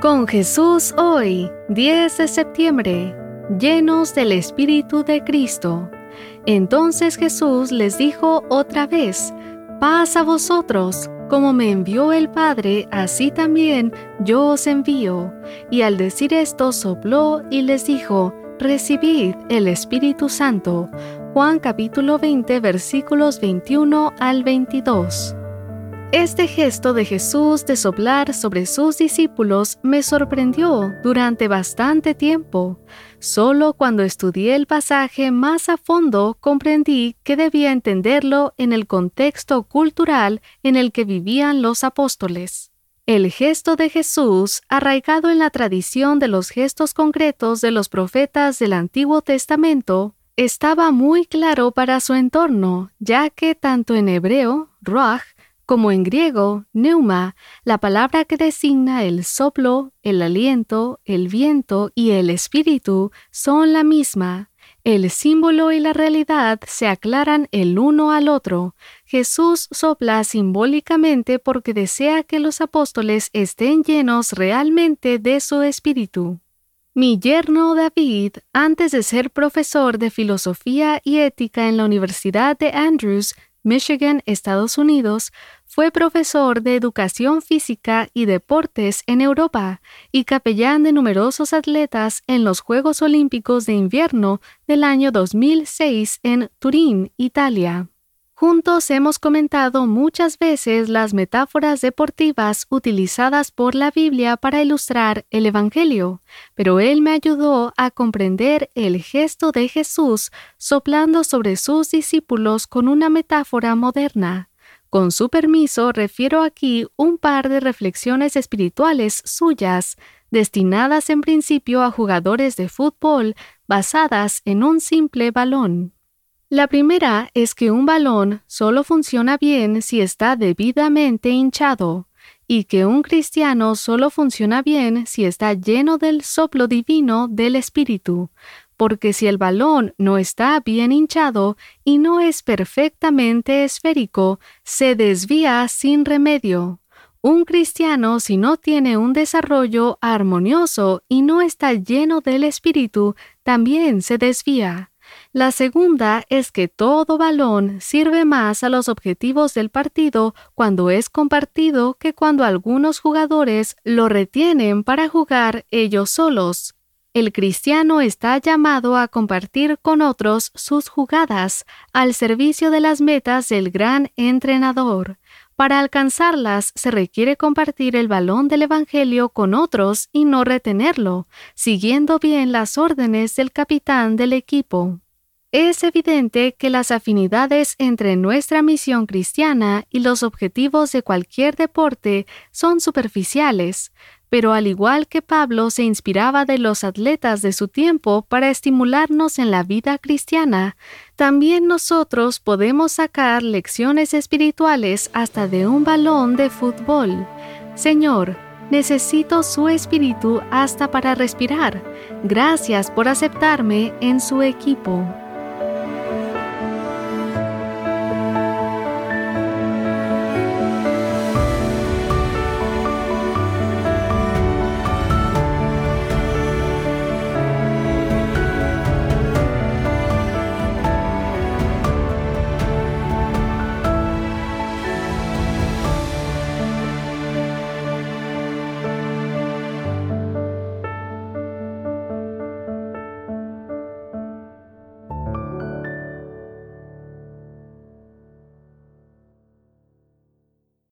Con Jesús hoy, 10 de septiembre, llenos del Espíritu de Cristo. Entonces Jesús les dijo otra vez: paz a vosotros, como me envió el Padre, así también yo os envío. Y al decir esto sopló y les dijo: recibid el Espíritu Santo. Juan capítulo 20, versículos 21 al 22. Este gesto de Jesús de soplar sobre sus discípulos me sorprendió durante bastante tiempo. Solo cuando estudié el pasaje más a fondo comprendí que debía entenderlo en el contexto cultural en el que vivían los apóstoles. El gesto de Jesús, arraigado en la tradición de los gestos concretos de los profetas del Antiguo Testamento, estaba muy claro para su entorno, ya que tanto en hebreo, ruach, como en griego, pneuma, la palabra que designa el soplo, el aliento, el viento y el espíritu son la misma. El símbolo y la realidad se aclaran el uno al otro. Jesús sopla simbólicamente porque desea que los apóstoles estén llenos realmente de su espíritu. Mi yerno David, antes de ser profesor de filosofía y ética en la Universidad de Andrews, Michigan, Estados Unidos, fue profesor de educación física y deportes en Europa y capellán de numerosos atletas en los Juegos Olímpicos de Invierno del año 2006 en Turín, Italia. Juntos hemos comentado muchas veces las metáforas deportivas utilizadas por la Biblia para ilustrar el Evangelio, pero él me ayudó a comprender el gesto de Jesús soplando sobre sus discípulos con una metáfora moderna. Con su permiso, refiero aquí un par de reflexiones espirituales suyas, destinadas en principio a jugadores de fútbol, basadas en un simple balón. La primera es que un balón solo funciona bien si está debidamente hinchado, y que un cristiano solo funciona bien si está lleno del soplo divino del Espíritu, porque si el balón no está bien hinchado y no es perfectamente esférico, se desvía sin remedio. Un cristiano, si no tiene un desarrollo armonioso y no está lleno del Espíritu, también se desvía. La segunda es que todo balón sirve más a los objetivos del partido cuando es compartido que cuando algunos jugadores lo retienen para jugar ellos solos. El cristiano está llamado a compartir con otros sus jugadas al servicio de las metas del gran entrenador. Para alcanzarlas se requiere compartir el balón del Evangelio con otros y no retenerlo, siguiendo bien las órdenes del capitán del equipo. Es evidente que las afinidades entre nuestra misión cristiana y los objetivos de cualquier deporte son superficiales, pero al igual que Pablo se inspiraba de los atletas de su tiempo para estimularnos en la vida cristiana, también nosotros podemos sacar lecciones espirituales hasta de un balón de fútbol. Señor, necesito su espíritu hasta para respirar. Gracias por aceptarme en su equipo.